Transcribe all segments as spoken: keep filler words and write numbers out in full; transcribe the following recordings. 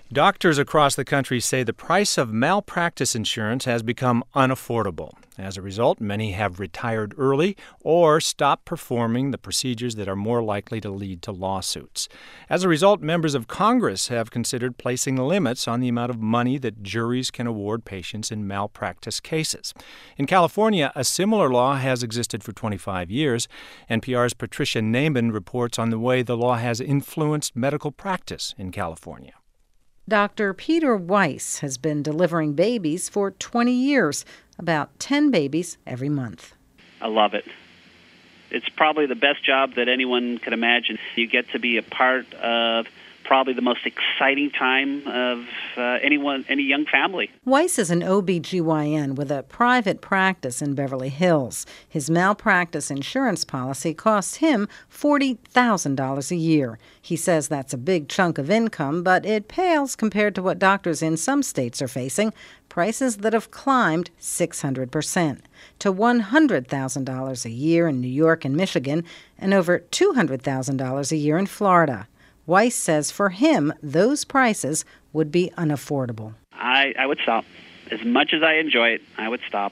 Doctors across the country say the price of malpractice insurance has become unaffordable. As a result, many have retired early or stopped performing the procedures that are more likely to lead to lawsuits. As a result, members of Congress have considered placing limits on the amount of money that juries can award patients in malpractice cases. In California, a similar law has existed for twenty-five years. N P R's Patricia Naiman reports on the way the law has influenced medical practice in California. Doctor Peter Weiss has been delivering babies for twenty years, about ten babies every month. I love it. It's probably the best job that anyone could imagine. You get to be a part of probably the most exciting time of uh, anyone, any young family. Weiss is an O B G Y N with a private practice in Beverly Hills. His malpractice insurance policy costs him forty thousand dollars a year. He says that's a big chunk of income, but it pales compared to what doctors in some states are facing, prices that have climbed six hundred percent to one hundred thousand dollars a year in New York and Michigan and over two hundred thousand dollars a year in Florida. Weiss says for him, those prices would be unaffordable. I, I would stop. As much as I enjoy it, I would stop.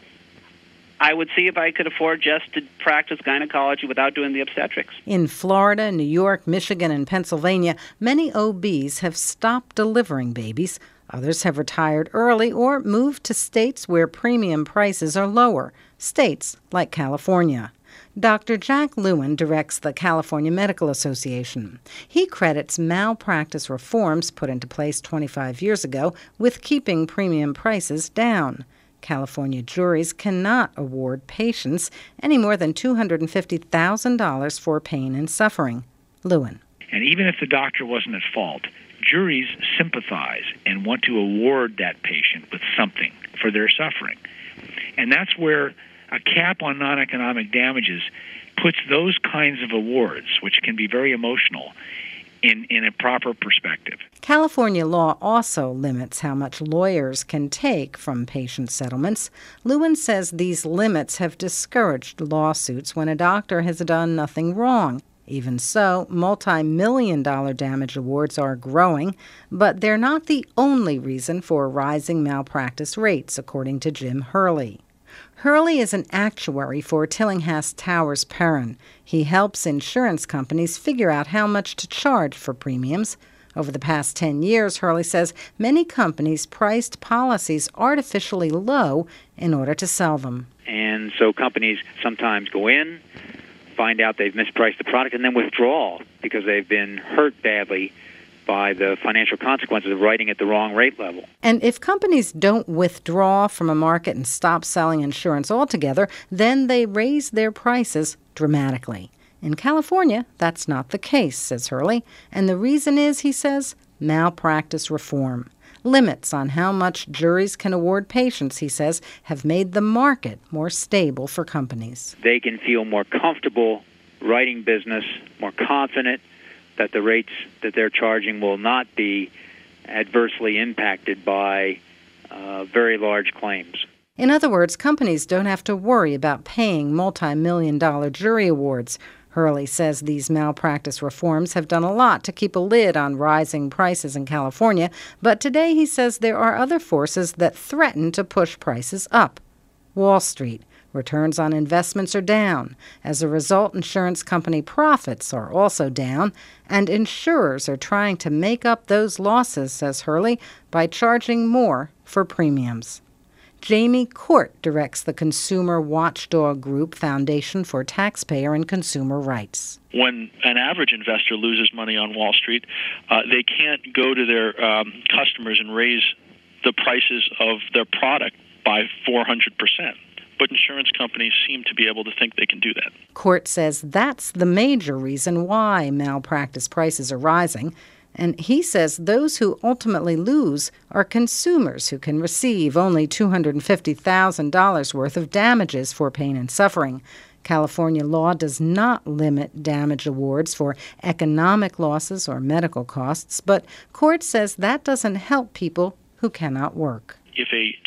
I would see if I could afford just to practice gynecology without doing the obstetrics. In Florida, New York, Michigan, and Pennsylvania, many O Bs have stopped delivering babies. Others have retired early or moved to states where premium prices are lower, states like California. Doctor Jack Lewin directs the California Medical Association. He credits malpractice reforms put into place twenty-five years ago with keeping premium prices down. California juries cannot award patients any more than two hundred fifty thousand dollars for pain and suffering. Lewin. And even if the doctor wasn't at fault, juries sympathize and want to award that patient with something for their suffering. And that's where a cap on non-economic damages puts those kinds of awards, which can be very emotional, in, in a proper perspective. California law also limits how much lawyers can take from patient settlements. Lewin says these limits have discouraged lawsuits when a doctor has done nothing wrong. Even so, multi-million dollar damage awards are growing, but they're not the only reason for rising malpractice rates, according to Jim Hurley. Hurley is an actuary for Tillinghast Towers Perrin. He helps insurance companies figure out how much to charge for premiums. Over the past ten years, Hurley says many companies priced policies artificially low in order to sell them. And so companies sometimes go in, find out they've mispriced the product, and then withdraw because they've been hurt badly by the financial consequences of writing at the wrong rate level. And if companies don't withdraw from a market and stop selling insurance altogether, then they raise their prices dramatically. In California, that's not the case, says Hurley. And the reason is, he says, malpractice reform. Limits on how much juries can award patients, he says, have made the market more stable for companies. They can feel more comfortable writing business, more confident that the rates that they're charging will not be adversely impacted by uh, very large claims. In other words, companies don't have to worry about paying multi-million dollar jury awards. Hurley says these malpractice reforms have done a lot to keep a lid on rising prices in California, but today he says there are other forces that threaten to push prices up. Wall Street. Returns on investments are down. As a result, insurance company profits are also down, and insurers are trying to make up those losses, says Hurley, by charging more for premiums. Jamie Court directs the consumer watchdog group Foundation for Taxpayer and Consumer Rights. When an average investor loses money on Wall Street, uh, they can't go to their um, customers and raise the prices of their product by four hundred percent. But insurance companies seem to be able to think they can do that. Court says that's the major reason why malpractice prices are rising. And he says those who ultimately lose are consumers who can receive only two hundred fifty thousand dollars worth of damages for pain and suffering. California law does not limit damage awards for economic losses or medical costs, but Court says that doesn't help people who cannot work. If a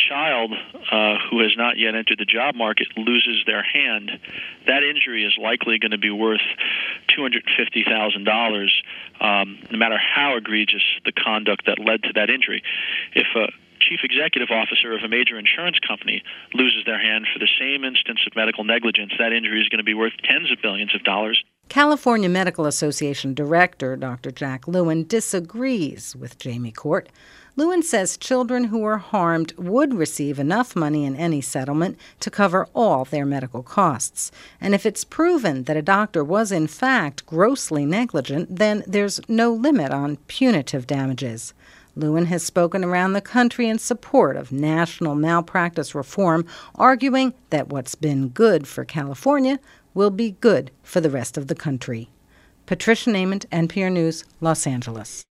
child uh, who has not yet entered the job market loses their hand, that injury is likely going to be worth two hundred fifty thousand dollars, um, no matter how egregious the conduct that led to that injury. If a chief executive officer of a major insurance company loses their hand for the same instance of medical negligence, that injury is going to be worth tens of billions of dollars. California Medical Association Director Doctor Jack Lewin disagrees with Jamie Court. Lewin says children who were harmed would receive enough money in any settlement to cover all their medical costs. And if it's proven that a doctor was in fact grossly negligent, then there's no limit on punitive damages. Lewin has spoken around the country in support of national malpractice reform, arguing that what's been good for California will be good for the rest of the country. Patricia Nament, N P R News, Los Angeles.